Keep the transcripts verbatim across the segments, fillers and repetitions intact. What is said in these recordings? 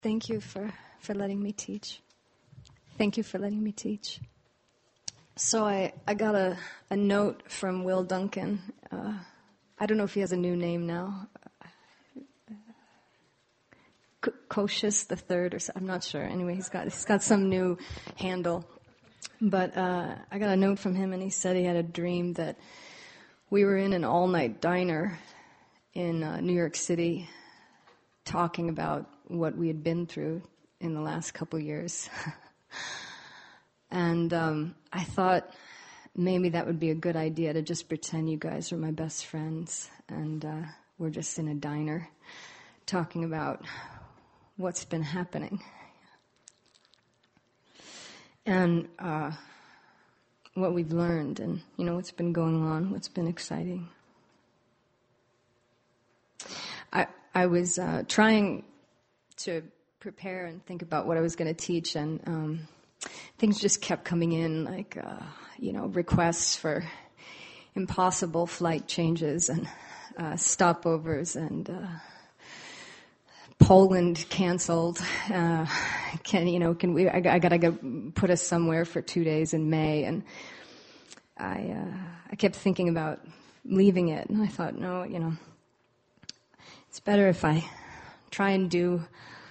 Thank you for, for letting me teach. Thank you for letting me teach. So I, I got a, a note from Will Duncan. Uh, I don't know if he has a new name now. C- Cocius the Third, or so, I'm not sure. Anyway, he's got he's got some new handle. But uh, I got a note from him, and he said he had a dream that we were in an all-night diner in uh, New York City, talking about what we had been through in the last couple years. And um, I thought maybe that would be a good idea to just pretend you guys are my best friends, and uh, we're just in a diner talking about what's been happening. And uh, what we've learned, and, you know, what's been going on, what's been exciting. I I was uh, trying to prepare and think about what I was going to teach, and um, things just kept coming in, like, uh, you know, requests for impossible flight changes and uh, stopovers, and uh, Poland canceled. Uh, can you know? Can we? I, I gotta go put us somewhere for two days in May, and I uh, I kept thinking about leaving it, and I thought, no, you know, it's better if I try and do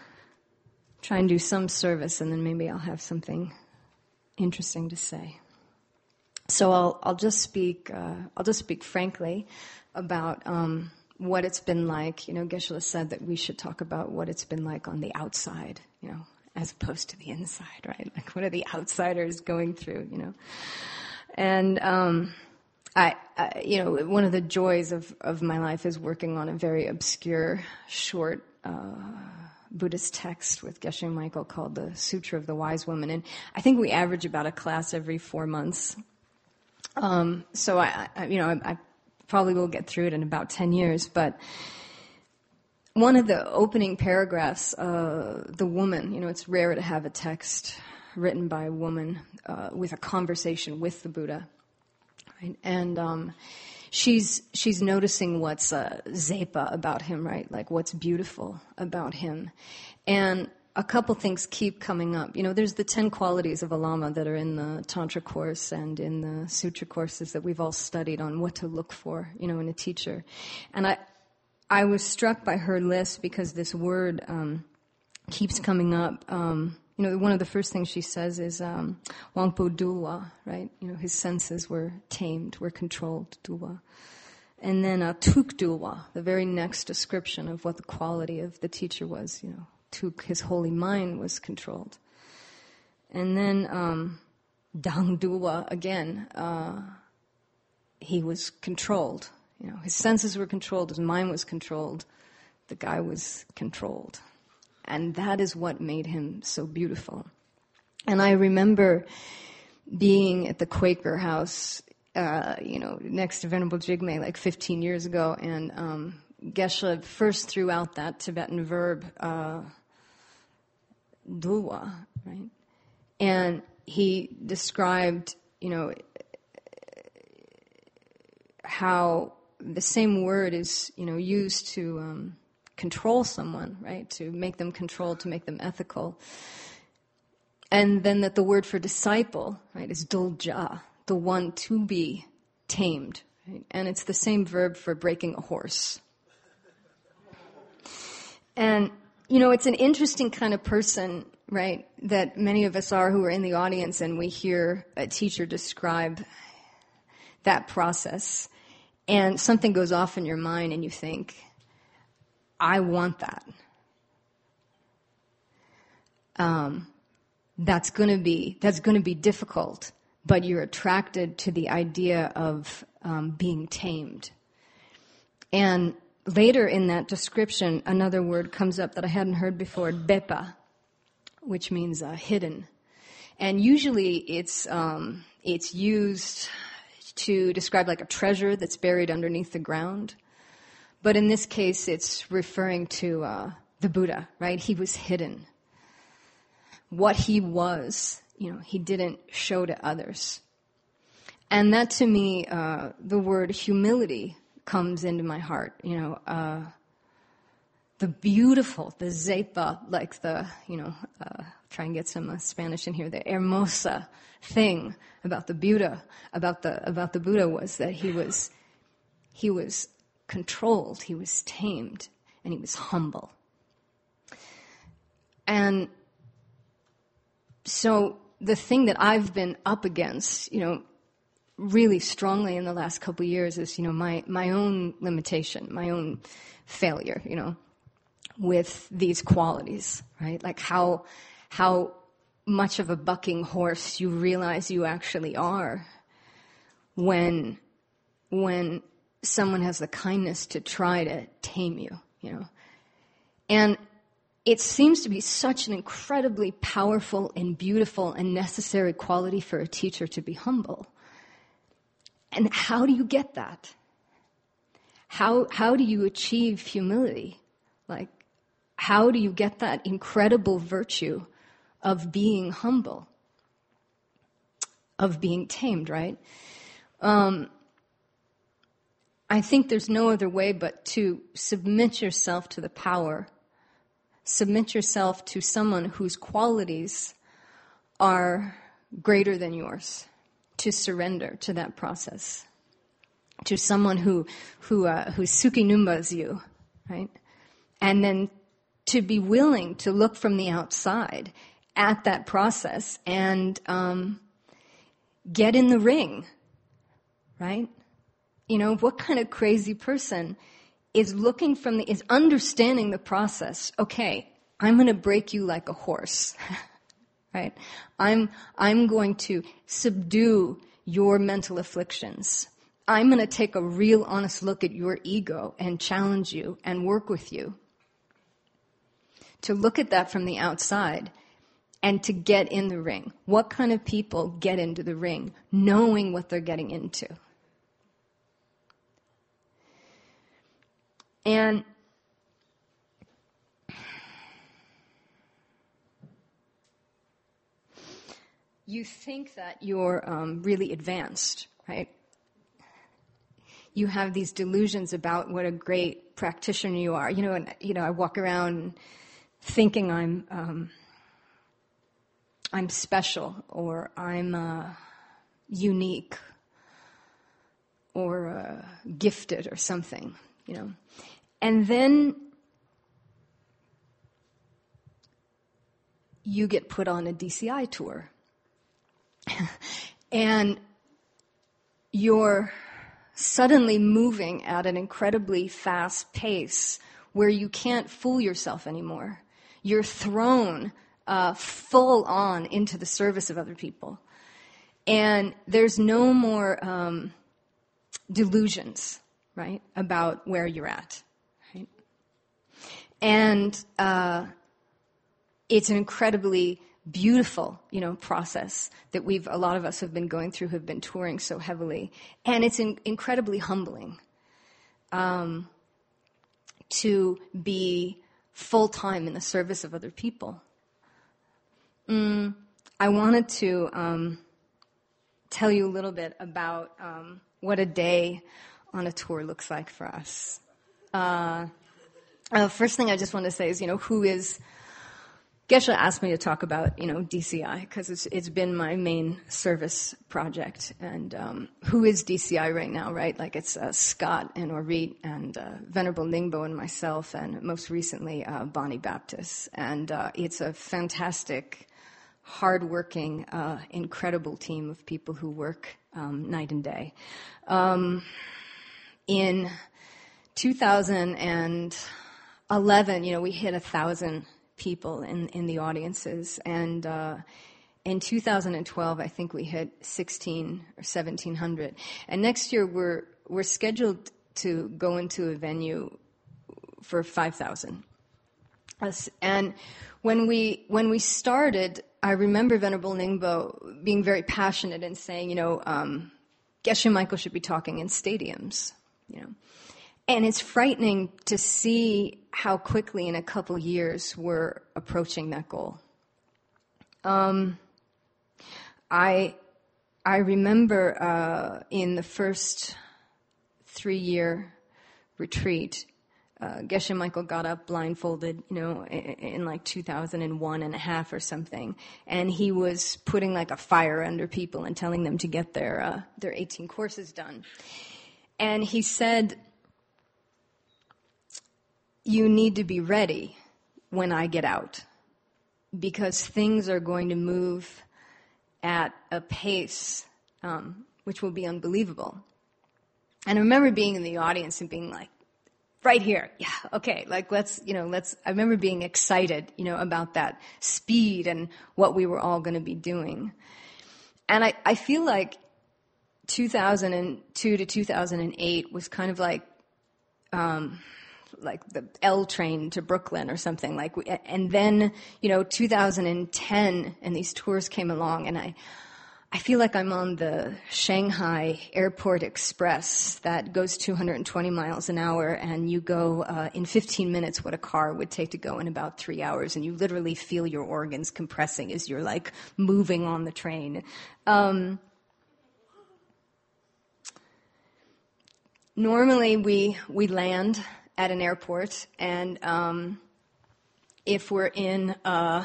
try and do some service, and then maybe I'll have something interesting to say. So I'll I'll just speak uh, I'll just speak frankly about um, what it's been like. You know, Geshe-la said that we should talk about what it's been like on the outside, you know, as opposed to the inside, right? Like, what are the outsiders going through, you know? And um, I, I, you know, one of the joys of, of my life is working on a very obscure, short uh, Buddhist text with Geshe Michael called the Sutra of the Wise Woman. And I think we average about a class every four months. Um, so I, I, you know, I, I probably will get through it in about ten years. But one of the opening paragraphs, uh, the woman, you know, it's rare to have a text written by a woman uh, with a conversation with the Buddha. Right? And um, she's she's noticing what's uh, zepa about him, right? Like, what's beautiful about him. And a couple things keep coming up. You know, there's the ten qualities of a Lama that are in the Tantra course and in the Sutra courses that we've all studied on what to look for, you know, in a teacher. And I I was struck by her list because this word um, keeps coming up. Um, you know, one of the first things she says is um, Wangpo Dulwa, right? You know, his senses were tamed, were controlled, Dulwa. And then uh, Tuk Dulwa, the very next description of what the quality of the teacher was, you know. Tuk, his holy mind, was controlled. And then um, Dang Dulwa, again, uh, he was controlled. You know, his senses were controlled, his mind was controlled, the guy was controlled. And that is what made him so beautiful. And I remember being at the Quaker house, uh, you know, next to Venerable Jigme like fifteen years ago, and um, Geshe first threw out that Tibetan verb, uh, Dulwa, right? And he described, you know, how the same word is, you know, used to um, control someone, right? To make them controlled, to make them ethical. And then that the word for disciple, right, is dulja, the one to be tamed, right? And it's the same verb for breaking a horse. And, you know, it's an interesting kind of person, right, that many of us are who are in the audience, and we hear a teacher describe that process. And something goes off in your mind and you think, I want that. Um, that's going to be that's going to be difficult, but you're attracted to the idea of um, being tamed. And later in that description, another word comes up that I hadn't heard before, bepa, which means uh, hidden. And usually it's um, it's used to describe like a treasure that's buried underneath the ground. But in this case, it's referring to uh, the Buddha, right? He was hidden. What he was, you know, he didn't show to others. And that, to me, uh, the word humility comes into my heart, you know, uh, the beautiful, the zepa, like the, you know, uh, try and get some uh, Spanish in here, the hermosa thing about the Buddha, about the, about the Buddha was that he was, he was controlled, he was tamed, and he was humble. And so the thing that I've been up against, you know, really strongly in the last couple of years is, you know, my, my own limitation, my own failure, you know, with these qualities, right? Like how, how much of a bucking horse you realize you actually are when, when someone has the kindness to try to tame you, you know. And it seems to be such an incredibly powerful and beautiful and necessary quality for a teacher to be humble. And how do you get that? How, how do you achieve humility? Like, how do you get that incredible virtue of being humble, of being tamed, right? Um, I think there's no other way but to submit yourself to the power, submit yourself to someone whose qualities are greater than yours, to surrender to that process, to someone who who uh, who sukinumbas you, right? And then to be willing to look from the outside at that process and um, get in the ring, right? You know, what kind of crazy person is looking from the, is understanding the process? Okay, I'm going to break you like a horse, right? I'm, I'm going to subdue your mental afflictions. I'm going to take a real honest look at your ego and challenge you and work with you. To look at that from the outside and to get in the ring. What kind of people get into the ring knowing what they're getting into? And you think that you're um, really advanced, right? You have these delusions about what a great practitioner you are. You know, and you know, I walk around thinking I'm um, I'm special, or I'm uh, unique, or uh, gifted, or something. You know, and then you get put on a D C I tour, and you're suddenly moving at an incredibly fast pace where you can't fool yourself anymore. You're thrown uh, full on into the service of other people. And there's no more um, delusions, right, about where you're at, right? And uh, it's an incredibly beautiful, you know, process that we've, a lot of us have been going through, have been touring so heavily. And it's in, incredibly humbling um, to be full-time in the service of other people. Mm, I wanted to um, tell you a little bit about um, what a day on a tour looks like for us. Uh, uh, first thing I just want to say is, you know, who is... Geshe asked me to talk about, you know, D C I, because it's, it's been my main service project. And um, who is D C I right now, right? Like it's uh, Scott and Orit and uh, Venerable Ningbo and myself, and most recently uh, Bonnie Baptist. And uh, it's a fantastic, hardworking, uh, incredible team of people who work um, night and day. Um, in two thousand eleven, you know, we hit a thousand people in, in the audiences. And uh, in two thousand twelve, I think we hit sixteen or seventeen hundred. And next year, we're we're scheduled to go into a venue for five thousand. And when we when we started, I remember Venerable Ningbo being very passionate and saying, you know, um, Geshe Michael should be talking in stadiums, you know. And it's frightening to see how quickly in a couple years we're approaching that goal. Um, I I remember uh, in the first three-year retreat, uh, Geshe Michael got up blindfolded, you know, in, in like two thousand one and a half or something, and he was putting like a fire under people and telling them to get their uh, their eighteen courses done. And he said, "You need to be ready when I get out, because things are going to move at a pace um, which will be unbelievable." And I remember being in the audience and being like, right here, yeah, okay, like let's, you know, let's, I remember being excited, you know, about that speed and what we were all going to be doing. And I, I feel like two thousand two to two thousand eight was kind of like, um, like the L train to Brooklyn or something like, and then, you know, two thousand ten and these tours came along, and I, I feel like I'm on the Shanghai Airport Express that goes two hundred twenty miles an hour, and you go uh, in fifteen minutes what a car would take to go in about three hours, and you literally feel your organs compressing as you're like moving on the train. Um, normally we we land at an airport, and um, if we're in uh,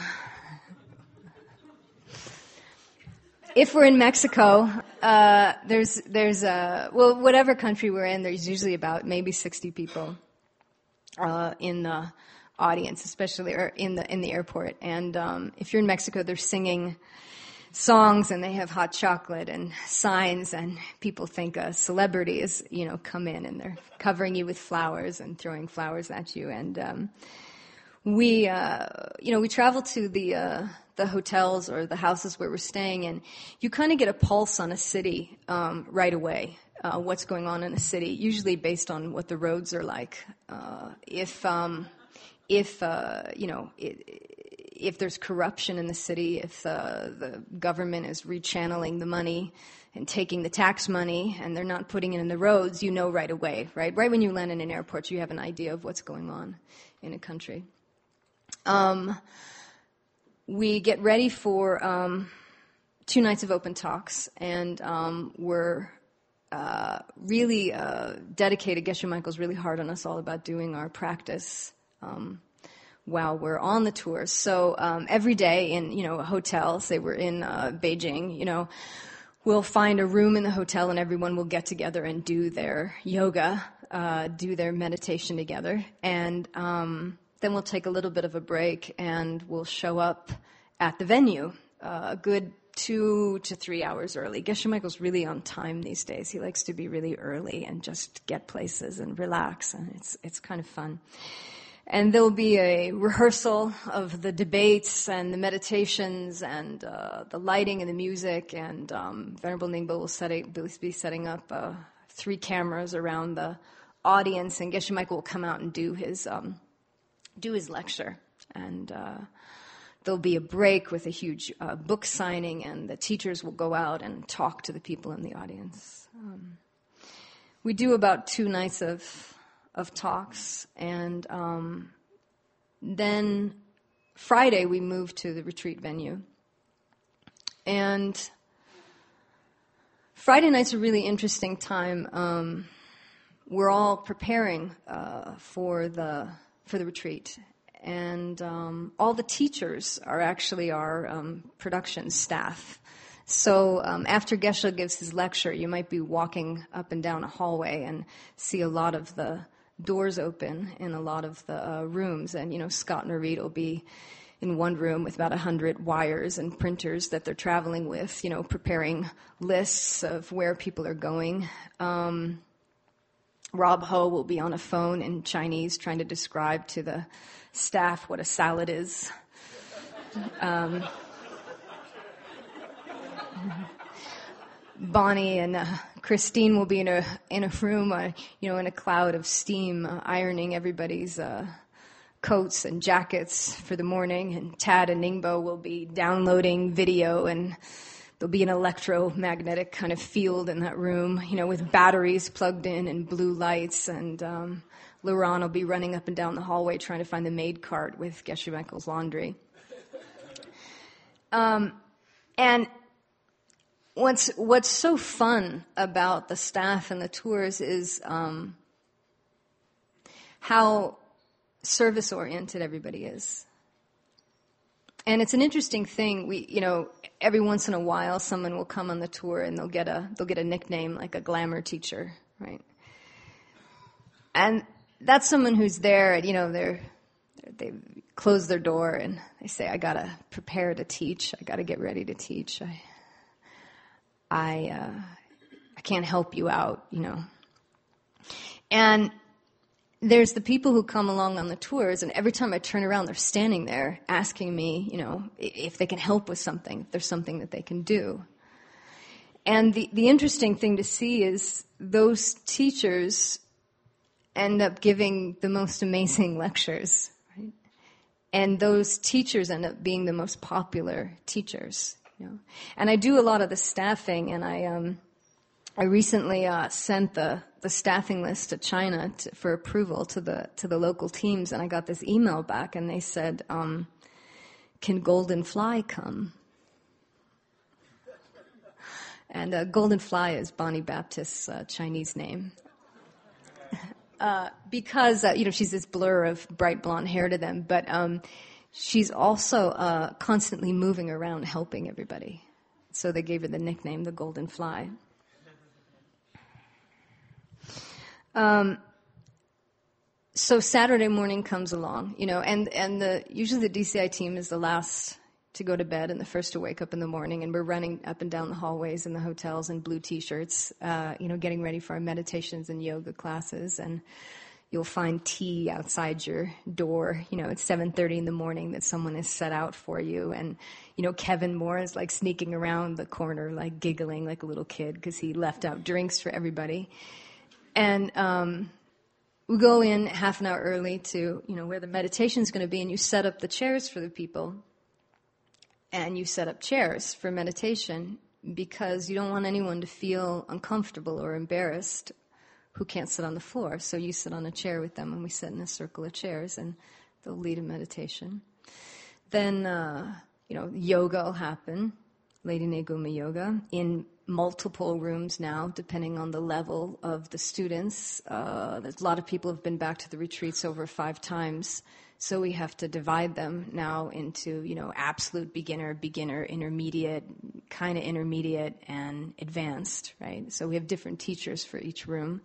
If we're in Mexico, uh, there's, there's, uh, well, whatever country we're in, there's usually about maybe sixty people, uh, in the audience, especially, or in the, in the airport. And, um, if you're in Mexico, they're singing songs and they have hot chocolate and signs, and people think a celebrity is, you know, come in and they're covering you with flowers and throwing flowers at you. And, um, we, uh, you know, we travel to the, uh, the hotels or the houses where we're staying, and you kind of get a pulse on a city um, right away, uh, what's going on in a city, usually based on what the roads are like. Uh, if, um, if uh, you know, if there's corruption in the city, if uh, the government is rechanneling the money and taking the tax money and they're not putting it in the roads, you know right away, right? Right when you land in an airport, you have an idea of what's going on in a country. Um... We get ready for um, two nights of open talks, and um, we're uh, really uh, dedicated. Geshe Michael's really hard on us all about doing our practice um, while we're on the tours. So um, every day in, you know, a hotel, say we're in uh, Beijing, you know, we'll find a room in the hotel, and everyone will get together and do their yoga, uh, do their meditation together, and um, then we'll take a little bit of a break, and we'll show up at the venue uh, a good two to three hours early. Geshe Michael's really on time these days. He likes to be really early and just get places and relax, and it's it's kind of fun. And there'll be a rehearsal of the debates and the meditations and uh, the lighting and the music, and um, Venerable Ningbo will set it, be setting up uh, three cameras around the audience, and Geshe Michael will come out and do his um, do his lecture. And uh, there'll be a break with a huge uh, book signing, and the teachers will go out and talk to the people in the audience. Um, we do about two nights of of talks, and um, then Friday we move to the retreat venue. And Friday night's a really interesting time. Um, we're all preparing uh, for the for the retreat. And um, all the teachers are actually our um, production staff. So um, after Geshe gives his lecture, you might be walking up and down a hallway and see a lot of the doors open in a lot of the uh, rooms. And, you know, Scott and Reed will be in one room with about one hundred wires and printers that they're traveling with, you know, preparing lists of where people are going. Um, Rob Ho will be on a phone in Chinese trying to describe to the staff what a salad is. Um, Bonnie and uh, Christine will be in a in a room, uh, you know, in a cloud of steam, uh, ironing everybody's uh, coats and jackets for the morning. And Tad and Ningbo will be downloading video, and there'll be an electromagnetic kind of field in that room, you know, with batteries plugged in and blue lights. And um, Luran will be running up and down the hallway trying to find the maid cart with Geshe Michael's laundry. Um, and what's what's so fun about the staff and the tours is um, how service-oriented everybody is. And it's an interesting thing. We, you know, every once in a while, someone will come on the tour and they'll get a they'll get a nickname like a glamour teacher, right? And that's someone who's there. You know, they're they close their door and they say, "I gotta prepare to teach. I gotta get ready to teach. I, I, uh, I can't help you out." You know, and there's the people who come along on the tours, and every time I turn around, they're standing there asking me, you know, if they can help with something, if there's something that they can do. And the, the interesting thing to see is those teachers end up giving the most amazing lectures, right? And those teachers end up being the most popular teachers, you know. And I do a lot of the staffing, and I um, I recently uh, sent the the staffing list to China to, for approval to the to the local teams, and I got this email back, and they said, um, "Can Golden Fly come?" And uh, Golden Fly is Bonnie Baptist's uh, Chinese name, uh, because uh, you know she's this blur of bright blonde hair to them, but um, she's also uh, constantly moving around helping everybody, so they gave her the nickname the Golden Fly. Um, so Saturday morning comes along, you know, and, and the, usually the D C I team is the last to go to bed and the first to wake up in the morning, and we're running up and down the hallways in the hotels in blue t-shirts, uh, you know, getting ready for our meditations and yoga classes, and you'll find tea outside your door, you know, it's seven thirty in the morning that someone has set out for you, and, you know, Kevin Moore is like sneaking around the corner, like giggling like a little kid because he left out drinks for everybody. And um, we go in half an hour early to, you know, where the meditation is going to be, and you set up the chairs for the people. And you set up chairs for meditation because you don't want anyone to feel uncomfortable or embarrassed who can't sit on the floor. So you sit on a chair with them, and we sit in a circle of chairs, and they'll lead a meditation. Then, uh, you know, yoga will happen, Lady Neguma Yoga, in multiple rooms now, depending on the level of the students. Uh, there's a lot of people have been back to the retreats over five times, so we have to divide them now into, you know, absolute beginner, beginner, intermediate, kind of intermediate, and advanced, right? So we have different teachers for each room.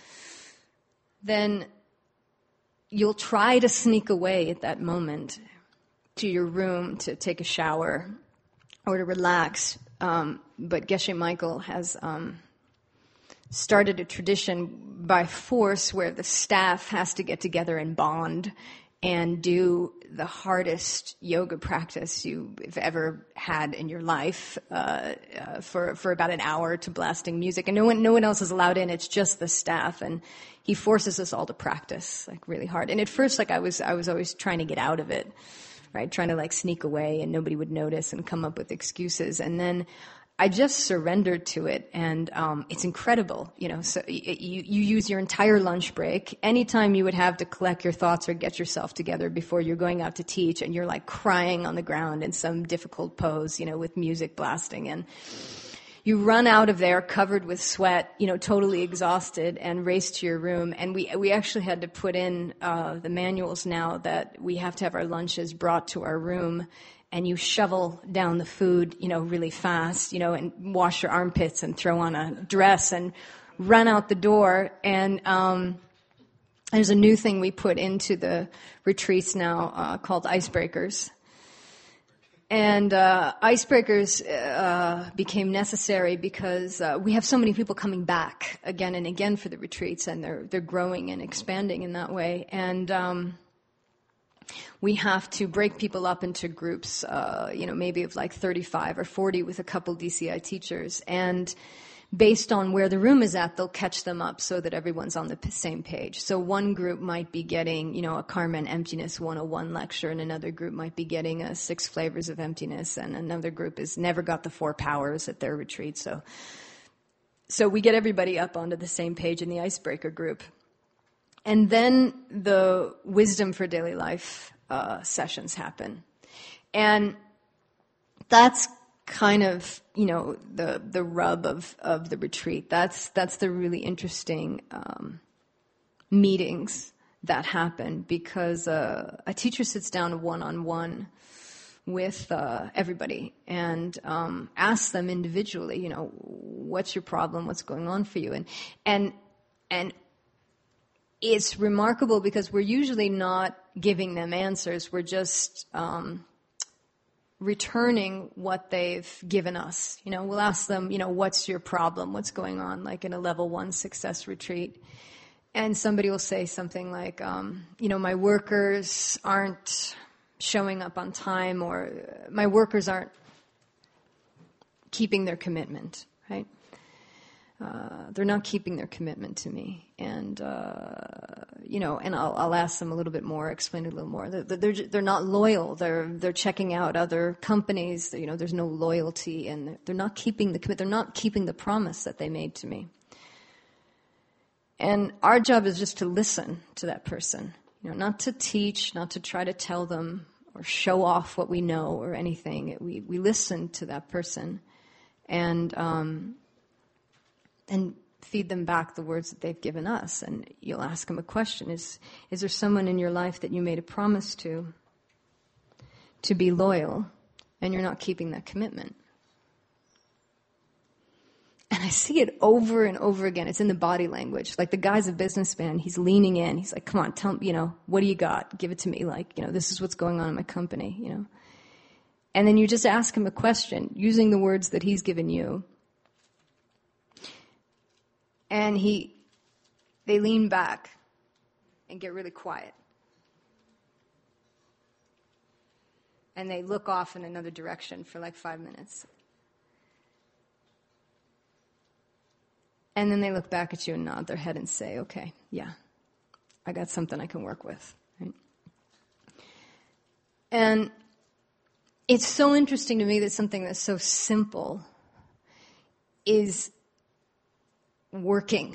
Then you'll try to sneak away at that moment to your room to take a shower or to relax. Um, but Geshe Michael has um, started a tradition by force where the staff has to get together and bond and do the hardest yoga practice you've ever had in your life uh, uh, for for about an hour to blasting music, and no one no one else is allowed in. It's just the staff, and he forces us all to practice like really hard. And at first, like I was I was always trying to get out of it. Right, trying to like sneak away and nobody would notice and come up with excuses. And then I just surrendered to it, and um, it's incredible. You know, so y- you you use your entire lunch break, anytime you would have to collect your thoughts or get yourself together before you're going out to teach, and you're like crying on the ground in some difficult pose, you know, with music blasting, and you run out of there covered with sweat, you know, totally exhausted, and race to your room. And we we actually had to put in uh, the manuals now that we have to have our lunches brought to our room, and you shovel down the food, you know, really fast, you know, and wash your armpits and throw on a dress and run out the door. And um, there's a new thing we put into the retreats now uh, called icebreakers. And uh, icebreakers uh, became necessary because uh, we have so many people coming back again and again for the retreats, and they're they're growing and expanding in that way. And um, we have to break people up into groups, uh, you know, maybe of like thirty-five or forty with a couple D C I teachers. And based on where the room is at, they'll catch them up so that everyone's on the p- same page. So one group might be getting, you know, a Karma and Emptiness one oh one lecture, and another group might be getting a Six Flavors of Emptiness, and another group has never got the Four Powers at their retreat. So, so we get everybody up onto the same page in the icebreaker group. And then the Wisdom for Daily Life uh, sessions happen. And that's kind of, you know, the the rub of, of the retreat. That's that's the really interesting um, meetings that happen because uh, a teacher sits down one-on-one with uh, everybody and um, asks them individually, you know, what's your problem, what's going on for you, and and and it's remarkable because we're usually not giving them answers. We're just um, returning what they've given us. You know, we'll ask them, you know, what's your problem? What's going on? Like in a level one success retreat. And somebody will say something like, um, you know, my workers aren't showing up on time, or my workers aren't keeping their commitment, right? Uh, they're not keeping their commitment to me. And, uh, you know, and I'll, I'll ask them a little bit more, explain it a little more. They're, they're, they're not loyal. They're, they're checking out other companies. You know, there's no loyalty, and they're not keeping the commit. They're not keeping the promise that they made to me. And our job is just to listen to that person, you know, not to teach, not to try to tell them or show off what we know or anything. We, we listen to that person and, um, and feed them back the words that they've given us. And you'll ask them a question. Is, is there someone in your life that you made a promise to, to be loyal, and you're not keeping that commitment? And I see it over and over again. It's in the body language. Like the guy's a businessman. He's leaning in. He's like, come on, tell me, you know, what do you got? Give it to me. Like, you know, this is what's going on in my company, you know. And then you just ask him a question using the words that he's given you. And he, they lean back and get really quiet. And they look off in another direction for like five minutes. And then they look back at you and nod their head and say, okay, yeah, I got something I can work with. Right? And it's so interesting to me that something that's so simple is working,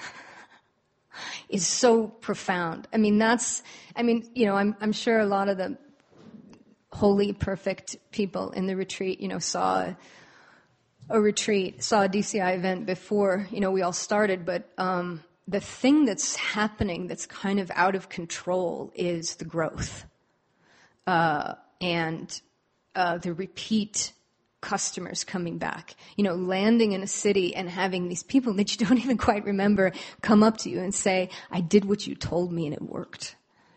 is so profound. I mean, that's, I mean, you know, I'm, I'm sure a lot of the holy, perfect people in the retreat, you know, saw a retreat, saw a D C I event before, you know, we all started, but um, the thing that's happening that's kind of out of control is the growth uh, and uh, the repeat customers coming back. You know, landing in a city and having these people that you don't even quite remember come up to you and say, I did what you told me and it worked.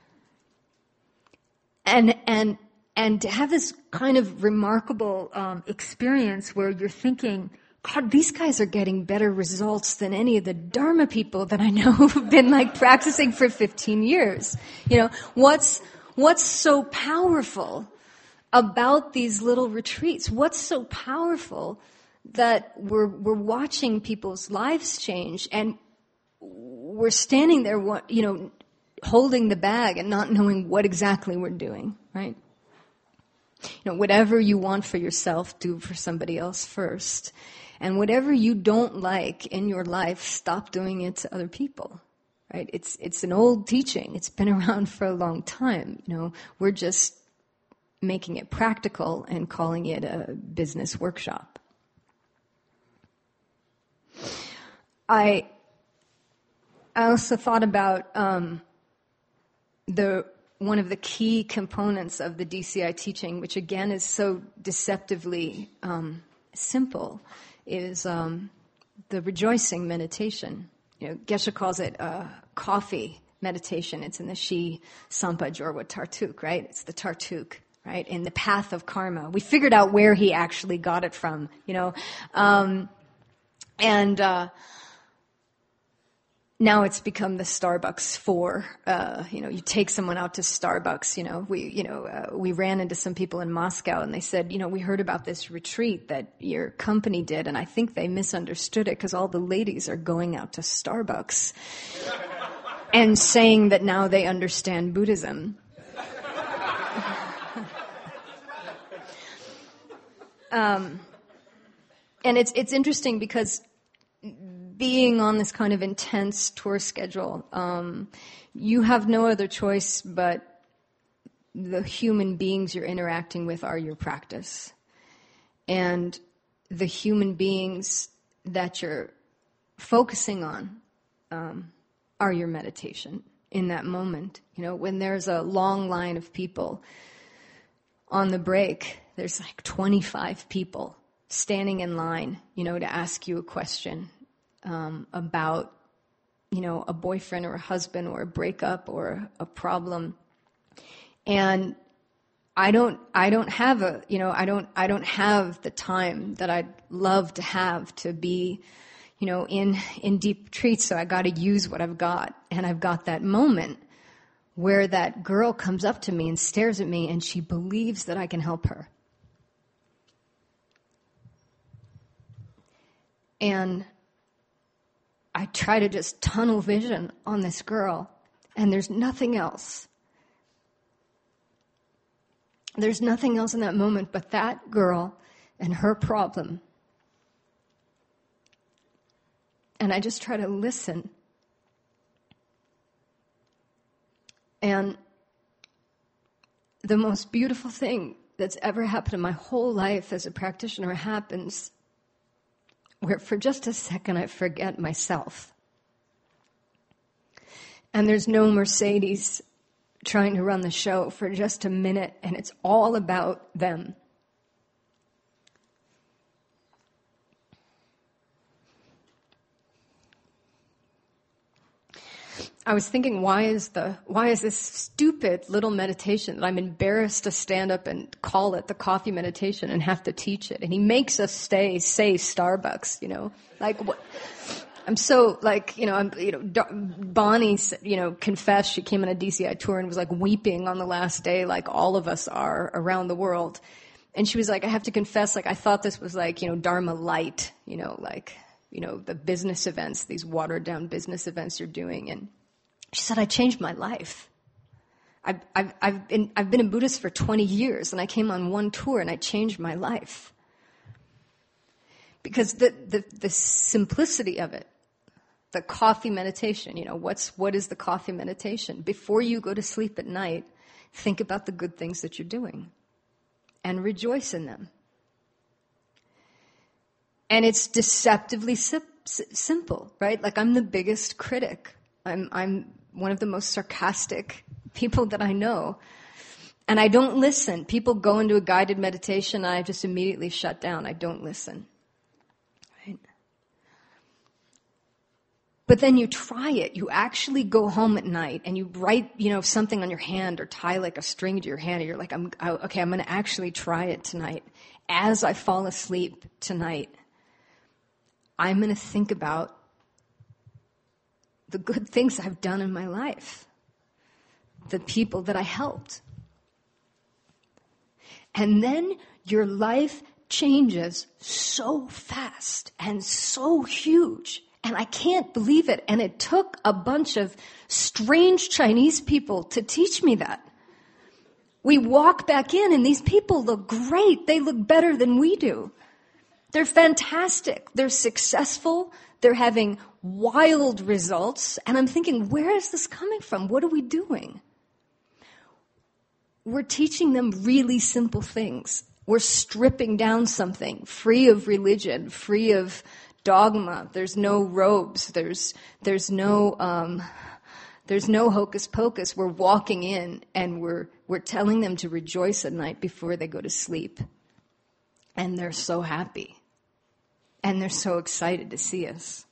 And, and, And to have this kind of remarkable um, experience where you're thinking, God, these guys are getting better results than any of the Dharma people that I know who've been like practicing for fifteen years. You know, what's what's so powerful about these little retreats? What's so powerful that we're we're watching people's lives change, and we're standing there, you know, holding the bag and not knowing what exactly we're doing, right? You know, whatever you want for yourself, do for somebody else first. And whatever you don't like in your life, stop doing it to other people, right? It's, it's an old teaching. It's been around for a long time. You know, we're just making it practical and calling it a business workshop. I, I also thought about, um, the, one of the key components of the D C I teaching, which again is so deceptively um, simple, is um, the rejoicing meditation. You know, Geshe calls it uh, coffee meditation. It's in the Shi Sampa Jorwa Tartuk, right? It's the Tartuk, right? In the path of karma. We figured out where he actually got it from, you know. Um, and uh, now it's become the Starbucks for, uh, you know, you take someone out to Starbucks, you know, we, you know, uh, we ran into some people in Moscow and they said, you know, we heard about this retreat that your company did, and I think they misunderstood it because all the ladies are going out to Starbucks and saying that now they understand Buddhism. um, and it's, it's interesting because being on this kind of intense tour schedule, um, you have no other choice but the human beings you're interacting with are your practice. And the human beings that you're focusing on um, are your meditation. in that moment. You know, when there's a long line of people on the break, there's like twenty-five people standing in line, you know, to ask you a question um, about, you know, a boyfriend or a husband or a breakup or a problem. And I don't, I don't have a, you know, I don't, I don't have the time that I'd love to have to be, you know, in, in deep retreats. So I got to use what I've got. And I've got that moment where that girl comes up to me and stares at me and she believes that I can help her. And I try to just tunnel vision on this girl, and there's nothing else. There's nothing else in that moment but that girl and her problem. And I just try to listen. And the most beautiful thing that's ever happened in my whole life as a practitioner happens where for just a second I forget myself. And there's no Mercedes trying to run the show for just a minute, and it's all about them. I was thinking, why is the why is this stupid little meditation that I'm embarrassed to stand up and call it the coffee meditation and have to teach it? And he makes us stay say Starbucks, you know, like what? I'm so like, you know, I'm, you know, Bonnie, you know, confessed she came on a D C I tour and was like weeping on the last day, like all of us are around the world. And she was like, I have to confess, like I thought this was like, you know, Dharma light, you know, like, you know, the business events, these watered down business events you're doing. And she said, I changed my life. I've, I've, I've been, I've been a Buddhist for twenty years, and I came on one tour and I changed my life. Because the, the, the simplicity of it, the coffee meditation, you know, what's, what is the coffee meditation? Before you go to sleep at night, think about the good things that you're doing and rejoice in them. And it's deceptively sim- simple, right? Like I'm the biggest critic. I'm, I'm one of the most sarcastic people that I know. And I don't listen. People go into a guided meditation and I just immediately shut down. I don't listen. Right? But then you try it. You actually go home at night and you write, you know, something on your hand or tie like a string to your hand. And you're like, I'm, okay, I'm going to actually try it tonight. As I fall asleep tonight, I'm going to think about the good things I've done in my life, the people that I helped. And then your life changes so fast and so huge. And I can't believe it. And it took a bunch of strange Chinese people to teach me that. We walk back in and these people look great. They look better than we do. They're fantastic. They're successful. They're having wild results. And I'm thinking, where is this coming from? What are we doing? We're teaching them really simple things. We're stripping down something free of religion, free of dogma. There's no robes. There's, there's no, um, there's no hocus pocus. We're walking in and we're, we're telling them to rejoice at night before they go to sleep. And they're so happy. And they're so excited to see us.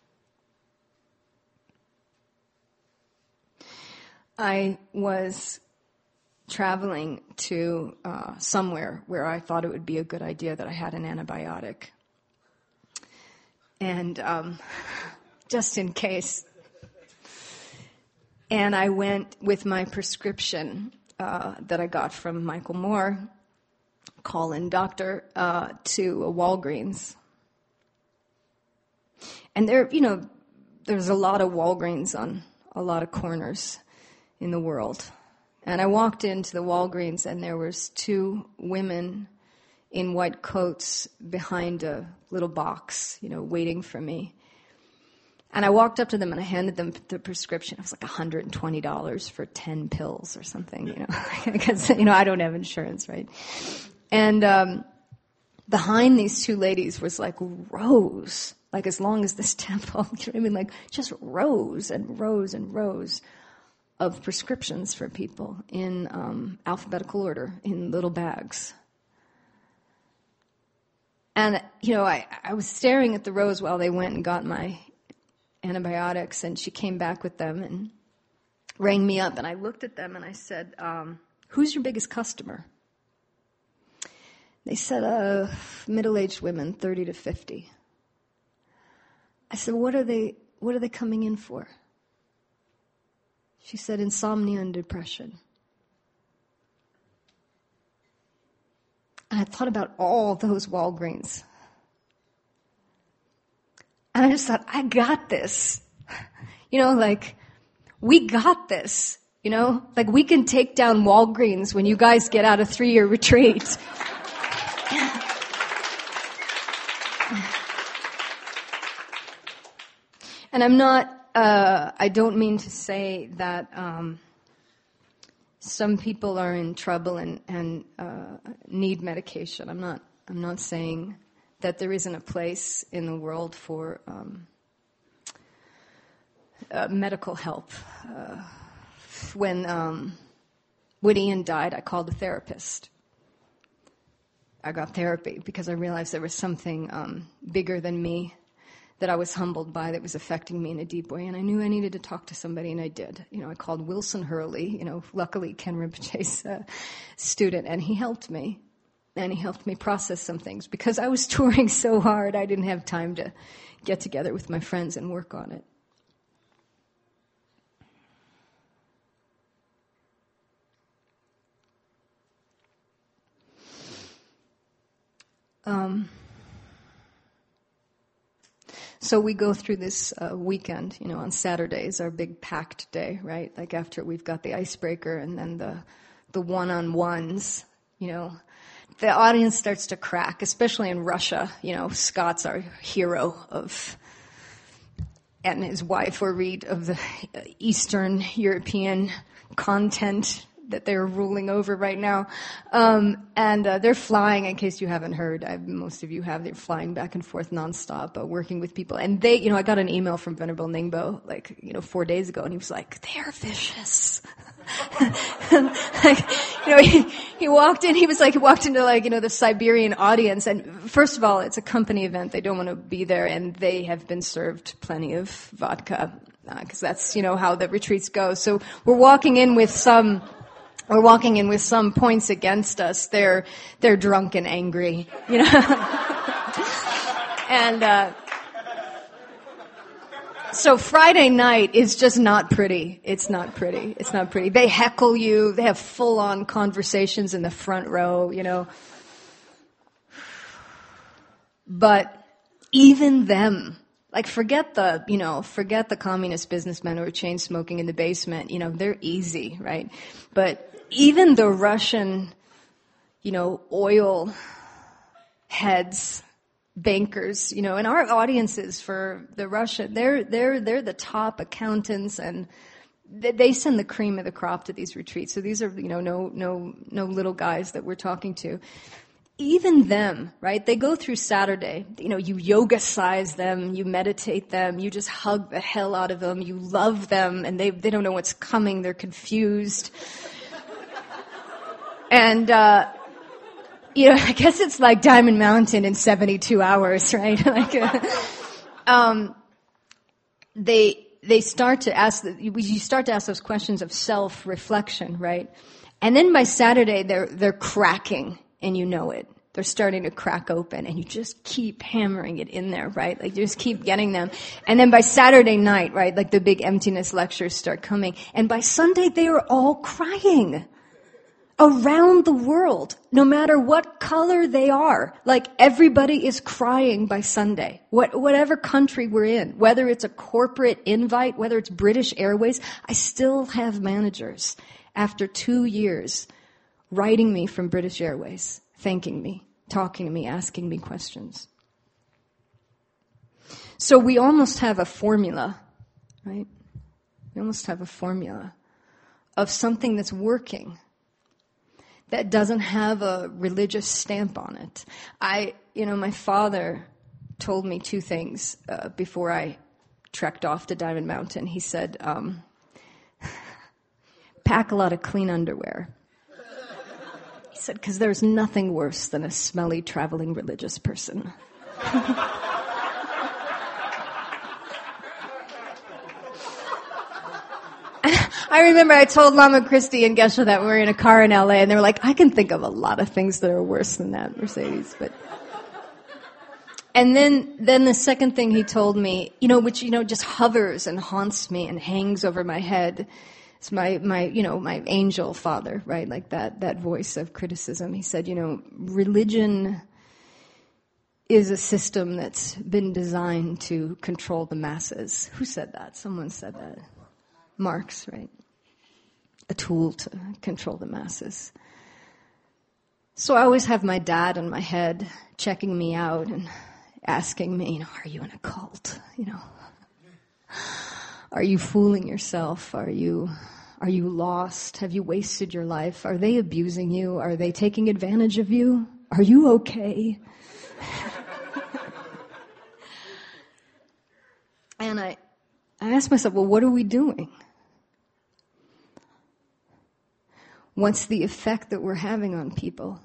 I was traveling to uh, somewhere where I thought it would be a good idea that I had an antibiotic. And um, just in case. And I went with my prescription uh, that I got from Michael Moore, call-in doctor, uh, to a Walgreens. And there, you know, there's a lot of Walgreens on a lot of corners in the world. And I walked into the Walgreens and there was two women in white coats behind a little box, you know, waiting for me. And I walked up to them and I handed them the prescription. It was like one hundred twenty dollars for ten pills or something, you know, because, you know, I don't have insurance, right? And um, behind these two ladies was like rows, like as long as this temple, you know what I mean? Like just rows and rows and rows of prescriptions for people in um, alphabetical order, in little bags. And, you know, I, I was staring at the rows while they went and got my antibiotics, and she came back with them and rang me up, and I looked at them and I said, um, who's your biggest customer? They said, uh, middle-aged women, thirty to fifty. I said, what are they, what are they coming in for? She said, insomnia and depression. And I thought about all those Walgreens. And I just thought, I got this. You know, like, we got this. You know, like, we can take down Walgreens when you guys get out of three-year retreat. And I'm not, uh, I don't mean to say that um, some people are in trouble and, and uh, need medication. I'm not, I'm not saying that there isn't a place in the world for um, uh, medical help. Uh, when um, when Ian died, I called a therapist. I got therapy because I realized there was something um, bigger than me that I was humbled by that was affecting me in a deep way, and I knew I needed to talk to somebody, and I did. You know, I called Wilson Hurley, you know, luckily Ken Rinpoche's uh, student, and he helped me, and he helped me process some things. Because I was touring so hard, I didn't have time to get together with my friends and work on it. Um... So we go through this uh, weekend, you know, on Saturdays, our big packed day, right? Like after we've got the icebreaker and then the the one-on-ones, you know. The audience starts to crack, especially in Russia. You know, Scott's our hero of, and his wife, or Reed, of the Eastern European content that they're ruling over right now. Um, and uh, they're flying, in case you haven't heard, I, most of you have, they're flying back and forth nonstop, uh, working with people. And they, you know, I got an email from Venerable Ningbo, like, you know, four days ago, and he was like, they're vicious. Like, you know, he, he walked in, he was like, he walked into like, you know, the Siberian audience, and first of all, it's a company event, they don't want to be there, and they have been served plenty of vodka, because uh, that's, you know, how the retreats go. So we're walking in with some We're walking in with some points against us. They're they're drunk and angry, you know. And uh, so Friday night is just not pretty. It's not pretty. It's not pretty. They heckle you. They have full-on conversations in the front row, you know. But even them, like, forget the, you know, forget the communist businessmen who are chain smoking in the basement. You know, they're easy, right? But even the Russian, you know, oil heads, bankers, you know, and our audiences for the Russian, they're they're they're the top accountants, and they, they send the cream of the crop to these retreats. So these are, you know, no no no little guys that we're talking to. Even them, right? They go through Saturday. You know, you yoga-size them, you meditate them, you just hug the hell out of them, you love them, and they they don't know what's coming. They're confused. And, uh, you know, I guess it's like Diamond Mountain in seventy-two hours, right? like, uh, um, they, they start to ask, you start to ask those questions of self-reflection, right? And then by Saturday, they're, they're cracking, and you know it. They're starting to crack open, and you just keep hammering it in there, right? Like, you just keep getting them. And then by Saturday night, right, like the big emptiness lectures start coming. And by Sunday, they are all crying. Around the world, no matter what color they are, like everybody is crying by Sunday. What, whatever country we're in, whether it's a corporate invite, whether it's British Airways, I still have managers after two years writing me from British Airways, thanking me, talking to me, asking me questions. So we almost have a formula, right? We almost have a formula of something that's working, that doesn't have a religious stamp on it. I, you know, my father told me two things uh, before I trekked off to Diamond Mountain. He said, um, pack a lot of clean underwear. He said, because there's nothing worse than a smelly traveling religious person. I remember I told Lama Christie and Geshe that we were in a car in L A, and they were like, I can think of a lot of things that are worse than that, Mercedes. But And then, then the second thing he told me, you know, which, you know, just hovers and haunts me and hangs over my head. It's my, my, you know, my angel father, right? Like that, that voice of criticism. He said, you know, religion is a system that's been designed to control the masses. Who said that? Someone said that. Marx, right? A tool to control the masses. So I always have my dad in my head checking me out and asking me, you know, are you in a cult? You know, are you fooling yourself? Are you, are you lost? Have you wasted your life? Are they abusing you? Are they taking advantage of you? Are you okay? And I, I asked myself, well, what are we doing? What's the effect that we're having on people?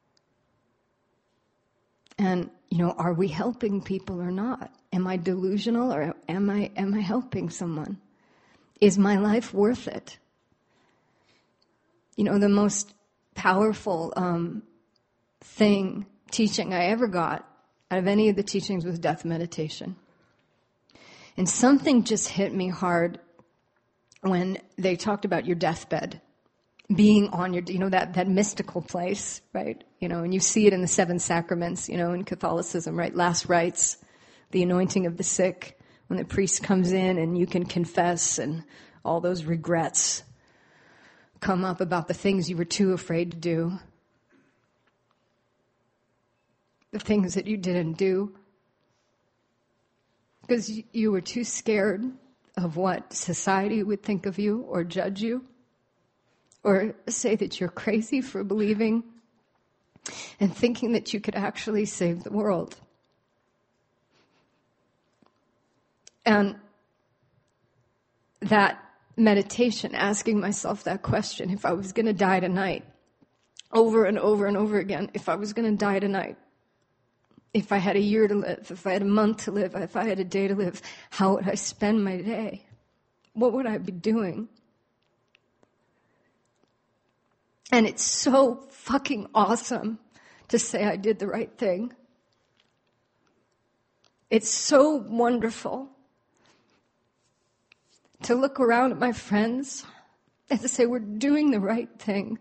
And, you know, are we helping people or not? Am I delusional or am I, am I helping someone? Is my life worth it? You know, the most powerful um, thing, teaching I ever got out of any of the teachings was death meditation. And something just hit me hard when they talked about your deathbed. Being on your, you know, that, that mystical place, right? You know, and you see it in the seven sacraments, you know, in Catholicism, right? Last rites, the anointing of the sick, when the priest comes in and you can confess and all those regrets come up about the things you were too afraid to do. The things that you didn't do. Because you were too scared of what society would think of you or judge you. Or say that you're crazy for believing and thinking that you could actually save the world. And that meditation, asking myself that question, if I was going to die tonight, over and over and over again, if I was going to die tonight, if I had a year to live, if I had a month to live, if I had a day to live, how would I spend my day? What would I be doing? And it's so fucking awesome to say I did the right thing. It's so wonderful to look around at my friends and to say we're doing the right thing.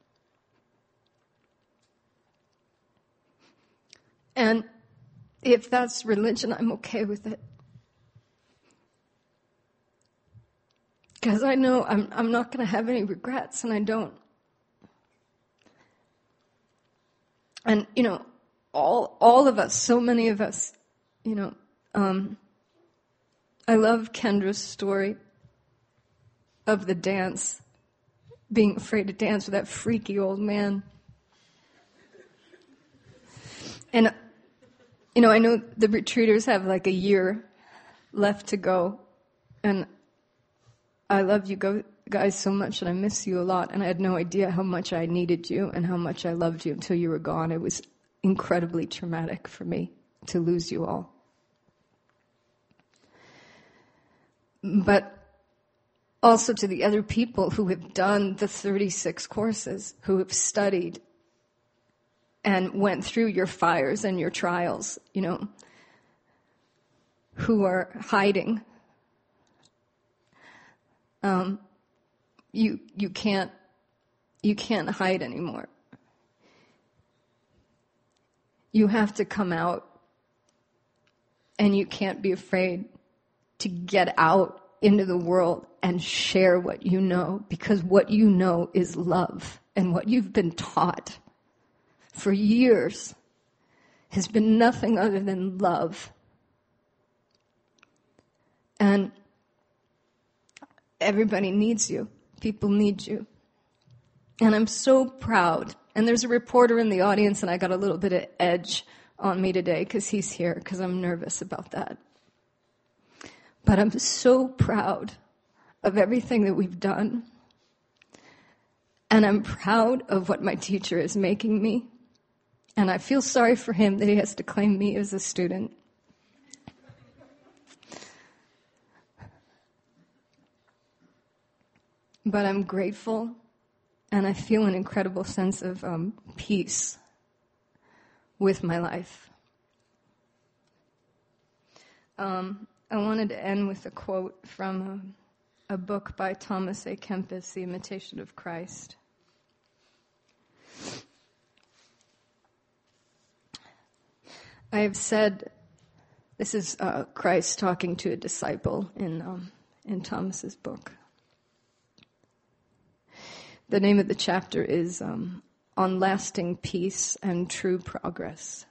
And if that's religion, I'm okay with it. Because I know I'm, I'm not going to have any regrets, and I don't. And, you know, all all of us, so many of us, you know, um, I love Kendra's story of the dance, being afraid to dance with that freaky old man. And, you know, I know the retreaters have like a year left to go, and I love you go, guys so much, and I miss you a lot, and I had no idea how much I needed you and how much I loved you until you were gone. It was incredibly traumatic for me to lose you all. But also to the other people who have done the thirty-six courses, who have studied and went through your fires and your trials, you know, who are hiding. Um, You you can't you can't hide anymore. You have to come out, and you can't be afraid to get out into the world and share what you know, because what you know is love, and what you've been taught for years has been nothing other than love. And everybody needs you. People need you. And I'm so proud. And there's a reporter in the audience, and I got a little bit of edge on me today because he's here, because I'm nervous about that. But I'm so proud of everything that we've done. And I'm proud of what my teacher is making me. And I feel sorry for him that he has to claim me as a student. But I'm grateful, and I feel an incredible sense of um, peace with my life. Um, I wanted to end with a quote from a, a book by Thomas A. Kempis, The Imitation of Christ. I have said, this is uh, Christ talking to a disciple in um, in Thomas's book. The name of the chapter is um, On Lasting Peace and True Progress.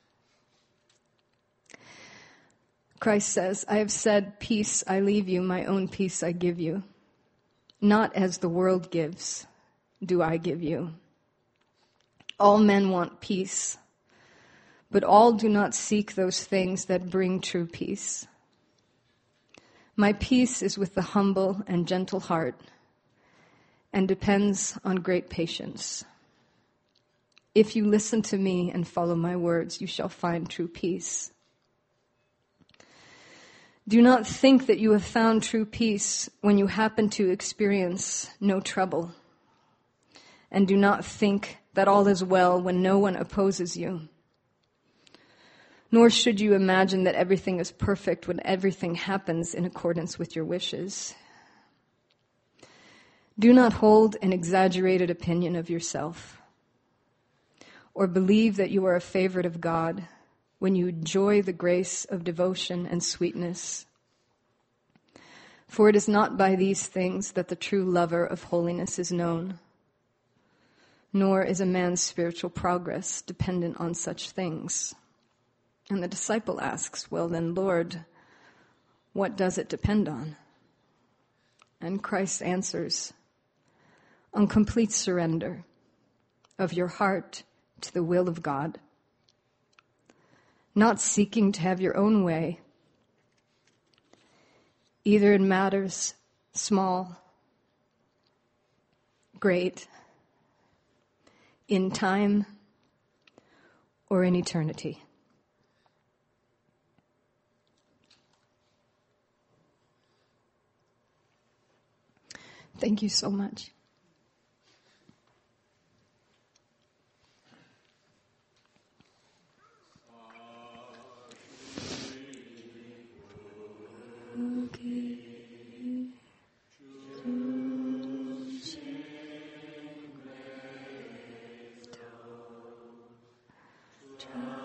Christ says, I have said, peace I leave you, my own peace I give you. Not as the world gives, do I give you. All men want peace, but all do not seek those things that bring true peace. My peace is with the humble and gentle heart, and depends on great patience. If you listen to me and follow my words, you shall find true peace. Do not think that you have found true peace when you happen to experience no trouble. And do not think that all is well when no one opposes you. Nor should you imagine that everything is perfect when everything happens in accordance with your wishes. Do not hold an exaggerated opinion of yourself, or believe that you are a favorite of God when you enjoy the grace of devotion and sweetness. For it is not by these things that the true lover of holiness is known, nor is a man's spiritual progress dependent on such things. And the disciple asks, well then, Lord, what does it depend on? And Christ answers, on complete surrender of your heart to the will of God, not seeking to have your own way, either in matters small, great, in time, or in eternity. Thank you so much. Okay.